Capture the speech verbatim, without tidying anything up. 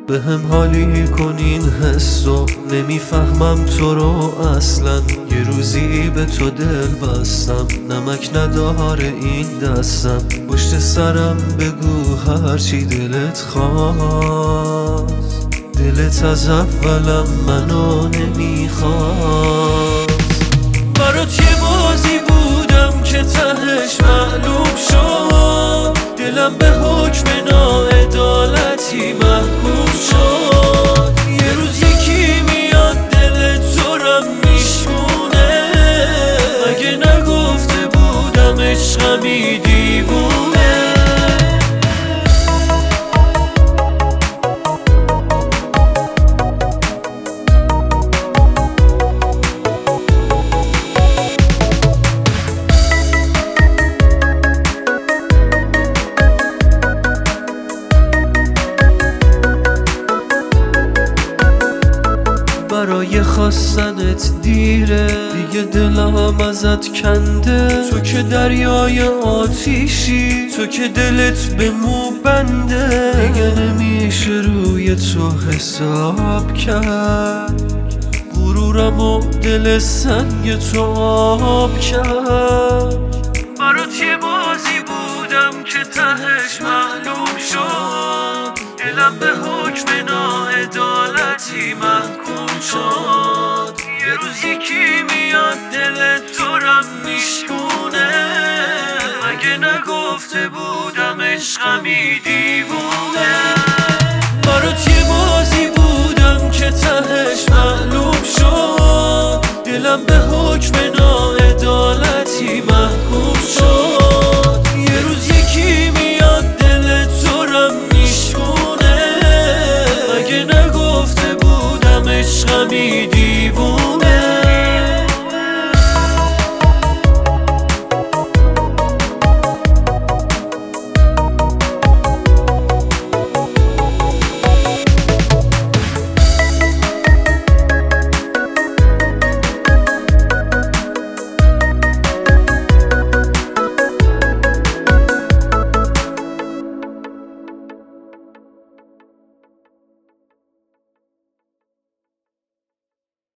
به هم حالی کن این حسو، نمیفهمم تو رو اصلا. یه روزی به تو دل بستم، نمک نداره این دستم. پشت سرم بگو هرچی دلت خواست، دلت از اولم منو نمیخواست. برات یه بازی بودم که تهش معلوم شد، دلم به حکم ناعدالتی محکوم شد. یه روز یکی میاد دل تو رو میشونه، اگه نگفته بودم عشقمی دیوونه. برای خواستنت دیره، دیگه دلم ازت کنده. تو که دریای آتیشی، تو که دلت به مو بنده. دیگه نمیشه روی تو حساب کرد، غرورم و دل سنگ تو آب کرد. برات یه بازی بودم که تهش معلوم شد، دلم به حکم ناعدالتی محکوم شد. یه روز یکی میاد دل تو رو میشکونه، اگه نگفته بودم عشقمی دیوونه. برات یه بازی بودم که تهش معلوم شد، دلم به حکم ناعدالتی محکوم شد. یه روز یکی میاد دل تو رو میشکونه، اگه نگفته بودم عشقمی